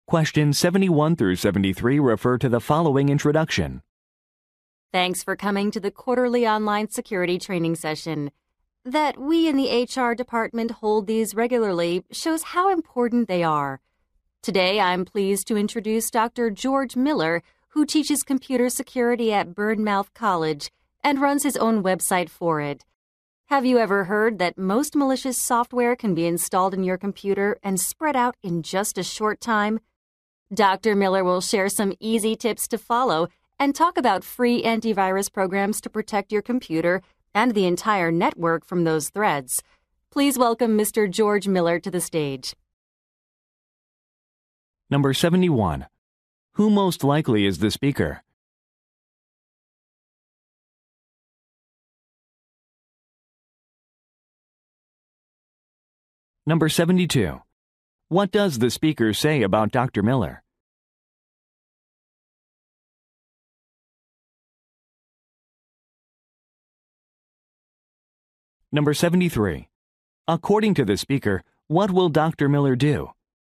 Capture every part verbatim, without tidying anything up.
Questions seventy-one through seventy-three refer to the following introduction. Thanks for coming to the quarterly online security training session. That we in the H R department hold these regularly shows how important they are. Today, I'm pleased to introduce Doctor George Miller, who teaches computer security at Bournemouth College and runs his own website for it. Have you ever heard that most malicious software can be installed in your computer and spread out in just a short time? Doctor Miller will share some easy tips to follow and talk about free antivirus programs to protect your computer and the entire network from those threats. Please welcome Mister George Miller to the stage. Number seventy-one. Who most likely is the speaker? Number seventy-two. What does the speaker say about Doctor Miller? Number seventy-three. According to the speaker, what will Doctor Miller do?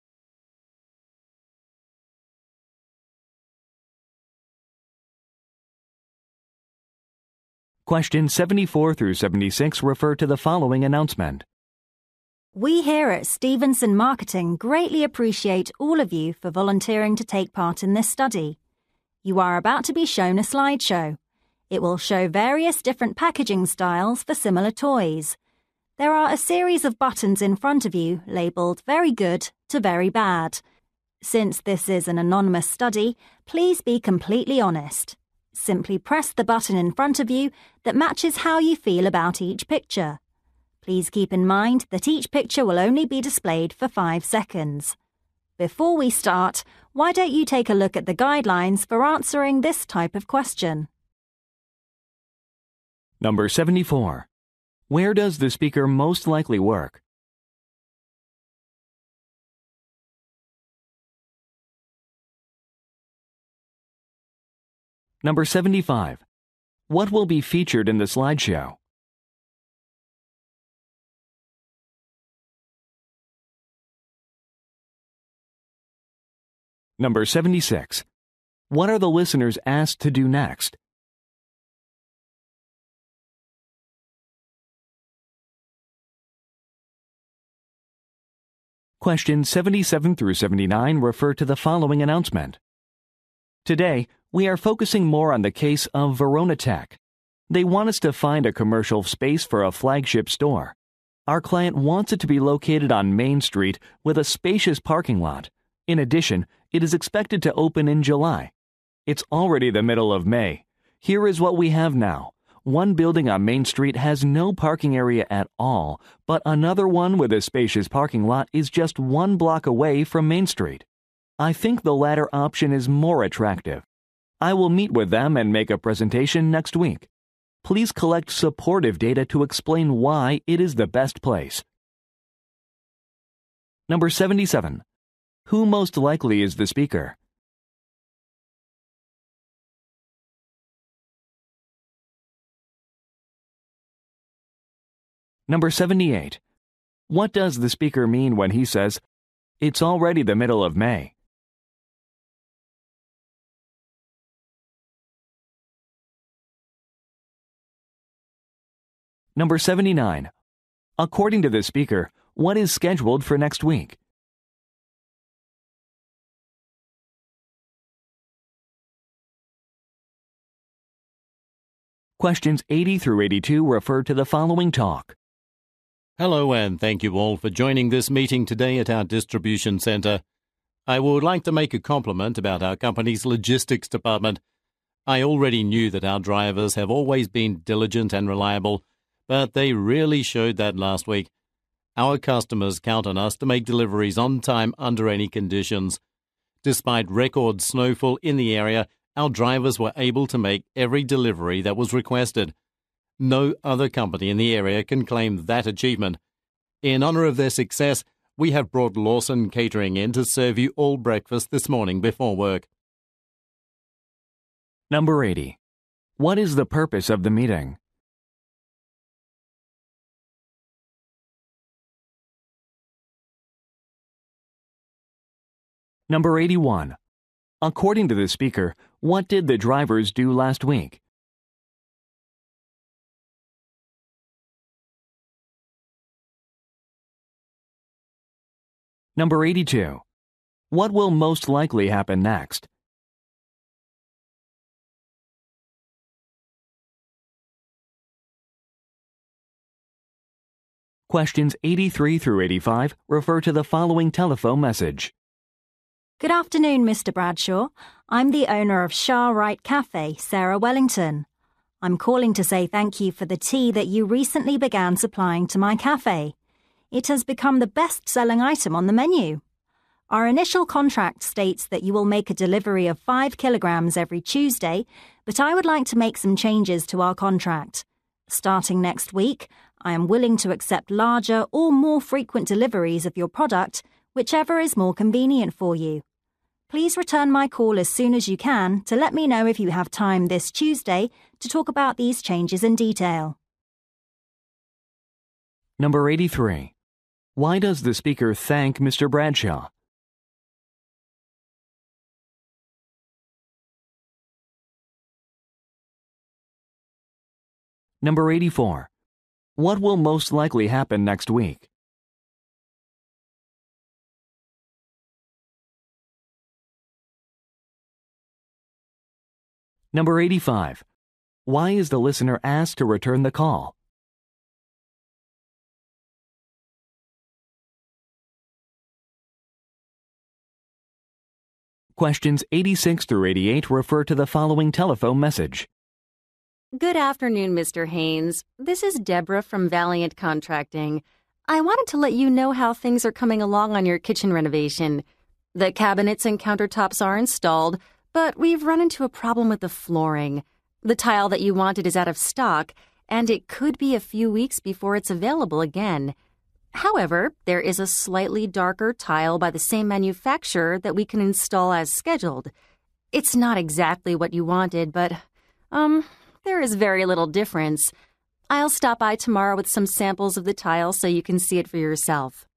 Questions seventy-four through seventy-six refer to the following announcement. We here at Stevenson Marketing greatly appreciate all of you for volunteering to take part in this study. You are about to be shown a slideshow. It will show various different packaging styles for similar toys. There are a series of buttons in front of you labeled very good to very bad. Since this is an anonymous study, please be completely honest. Simply press the button in front of you that matches how you feel about each picture. Please keep in mind that each picture will only be displayed for five seconds. Before we start, why don't you take a look at the guidelines for answering this type of question? Number seventy-four. Where does the speaker most likely work? Number seventy-five. What will be featured in the slideshow? Number seventy-six. What are the listeners asked to do next? Questions seventy-seven through seventy-nine refer to the following announcement. Today, we are focusing more on the case of Verona Tech. They want us to find a commercial space for a flagship store. Our client wants it to be located on Main Street with a spacious parking lot. In addition, it is expected to open in July. It's already the middle of May. Here is what we have now. One building on Main Street has no parking area at all, but another one with a spacious parking lot is just one block away from Main Street. I think the latter option is more attractive. I will meet with them and make a presentation next week. Please collect supportive data to explain why it is the best place. Number seventy-seven. Who most likely is the speaker? Number seventy-eight. What does the speaker mean when he says, "It's already the middle of May"? Number seventy-nine. According to the speaker, what is scheduled for next week? Questions eighty through eighty-two refer to the following talk. Hello, and thank you all for joining this meeting today at our distribution center. I would like to make a compliment about our company's logistics department. I already knew that our drivers have always been diligent and reliable, but they really showed that last week. Our customers count on us to make deliveries on time under any conditions. Despite record snowfall in the area, our drivers were able to make every delivery that was requested. No other company in the area can claim that achievement. In honor of their success, we have brought Lawson Catering in to serve you all breakfast this morning before work. Number eighty. What is the purpose of the meeting? Number eighty-one. According to the speaker, what did the drivers do last week? Number eighty-two. What will most likely happen next? Questions eighty-three through eighty-five refer to the following telephone message. Good afternoon, Mister Bradshaw. I'm the owner of Shah Wright Cafe, Sarah Wellington. I'm calling to say thank you for the tea that you recently began supplying to my cafe. It has become the best-selling item on the menu. Our initial contract states that you will make a delivery of five kilograms every Tuesday, but I would like to make some changes to our contract. Starting next week, I am willing to accept larger or more frequent deliveries of your product, whichever is more convenient for you. Please return my call as soon as you can to let me know if you have time this Tuesday to talk about these changes in detail. Number eighty-three. Why does the speaker thank Mister Bradshaw? Number eighty-four. What will most likely happen next week? Number eighty-five. Why is the listener asked to return the call? Questions eighty-six through eighty-eight refer to the following telephone message. Good afternoon, Mister Haynes. This is Deborah from Valiant Contracting. I wanted to let you know how things are coming along on your kitchen renovation. The cabinets and countertops are installed, but we've run into a problem with the flooring. The tile that you wanted is out of stock, and it could be a few weeks before it's available again. However, there is a slightly darker tile by the same manufacturer that we can install as scheduled. It's not exactly what you wanted, but, um... there is very little difference. I'll stop by tomorrow with some samples of the tile so you can see it for yourself.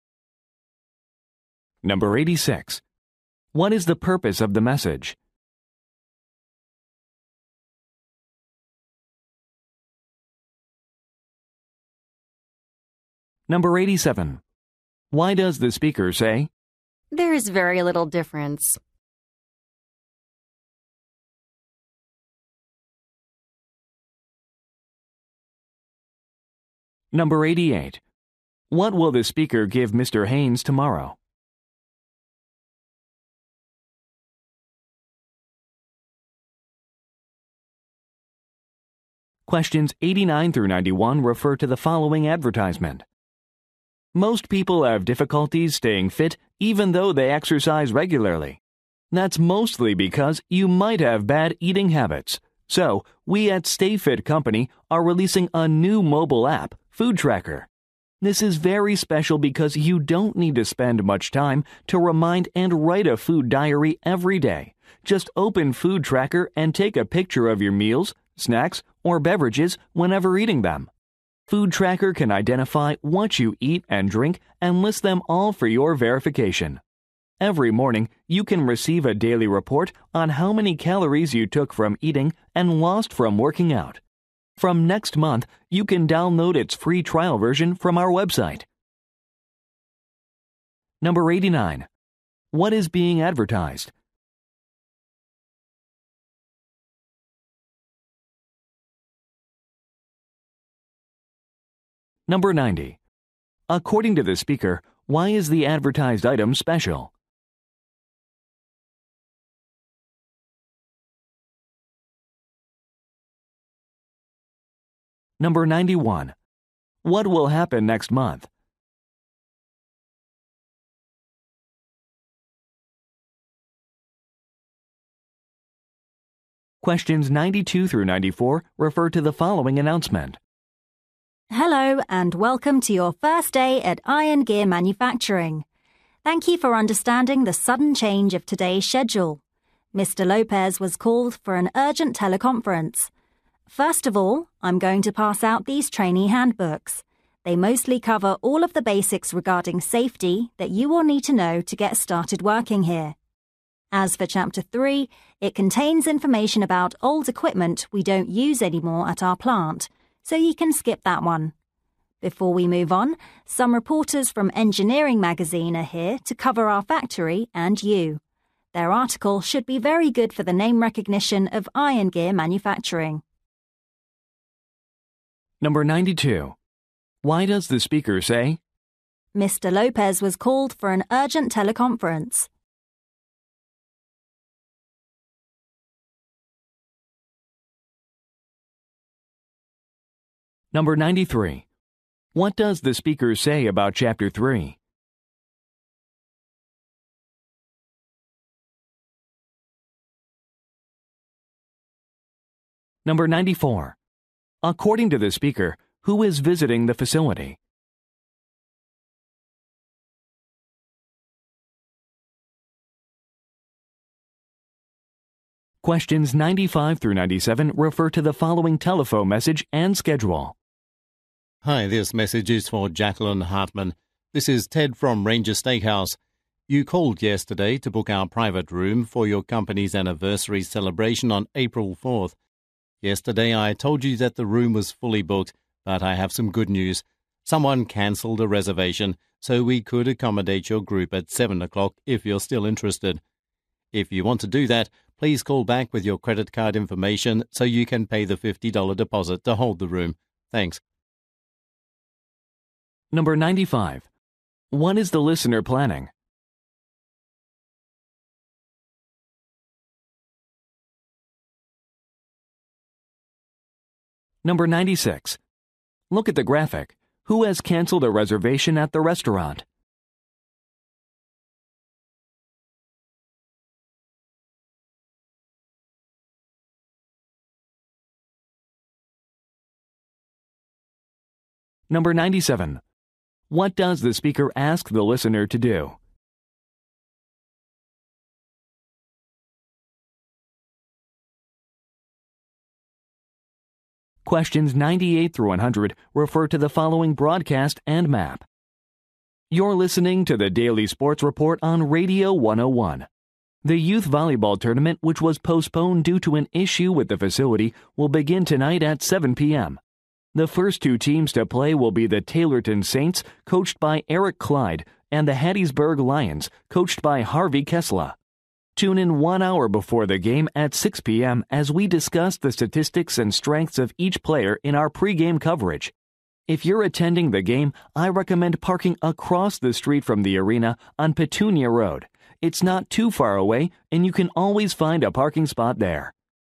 Number eighty-six. What is the purpose of the message? Number eighty-seven. Why does the speaker say, There is very little difference. Number eighty-eight. What will the speaker give Mister Haynes tomorrow? Questions eighty-nine through ninety-one refer to the following advertisement. Most people have difficulties staying fit even though they exercise regularly. That's mostly because you might have bad eating habits. So, we at Stay Fit Company are releasing a new mobile app, Food Tracker. This is very special because you don't need to spend much time to remind and write a food diary every day. Just open Food Tracker and take a picture of your meals, snacks, or beverages whenever eating them. Food Tracker can identify what you eat and drink and list them all for your verification. Every morning, you can receive a daily report on how many calories you took from eating and lost from working out. From next month, you can download its free trial version from our website. Number eighty-nine. What is being advertised? Number ninety. According to the speaker, why is the advertised item special? Number ninety-one. What will happen next month? Questions ninety-two through ninety-four refer to the following announcement. Hello and welcome to your first day at Iron Gear Manufacturing. Thank you for understanding the sudden change of today's schedule. Mister Lopez was called for an urgent teleconference. First of all, I'm going to pass out these trainee handbooks. They mostly cover all of the basics regarding safety that you will need to know to get started working here. As for Chapter three, it contains information about old equipment we don't use anymore at our plant, so you can skip that one. Before we move on, some reporters from Engineering Magazine are here to cover our factory and you. Their article should be very good for the name recognition of iron gear manufacturing. Number ninety-two. Why does the speaker say? Mister Lopez was called for an urgent teleconference. Number ninety-three. What does the speaker say about Chapter three? Number ninety-four. According to the speaker, who is visiting the facility? Questions ninety-five through ninety-seven refer to the following telephone message and schedule. Hi, this message is for Jacqueline Hartman. This is Ted from Ranger Steakhouse. You called yesterday to book our private room for your company's anniversary celebration on April fourth. Yesterday I told you that the room was fully booked, but I have some good news. Someone cancelled a reservation, so we could accommodate your group at seven o'clock if you're still interested. If you want to do that, please call back with your credit card information so you can pay the fifty dollars deposit to hold the room. Thanks. Number ninety-five. What is the listener planning? Number ninety-six. Look at the graphic. Who has canceled a reservation at the restaurant? Number ninety-seven. What does the speaker ask the listener to do? Questions ninety-eight through one hundred refer to the following broadcast and map. You're listening to the Daily Sports Report on Radio one oh one. The youth volleyball tournament, which was postponed due to an issue with the facility, will begin tonight at seven p.m. The first two teams to play will be the Taylorton Saints, coached by Eric Clyde, and the Hattiesburg Lions, coached by Harvey Kessler. Tune in one hour before the game at six p.m. as we discuss the statistics and strengths of each player in our pregame coverage. If you're attending the game, I recommend parking across the street from the arena on Petunia Road. It's not too far away, and you can always find a parking spot there.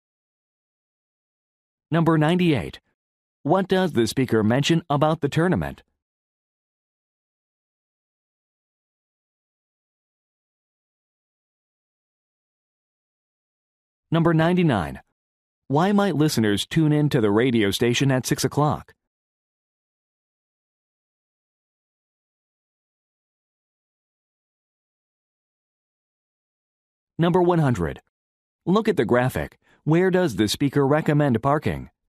Number ninety-eight. What does the speaker mention about the tournament? Number ninety-nine. Why might listeners tune in to the radio station at six o'clock? Number one hundred. Look at the graphic. Where does the speaker recommend parking?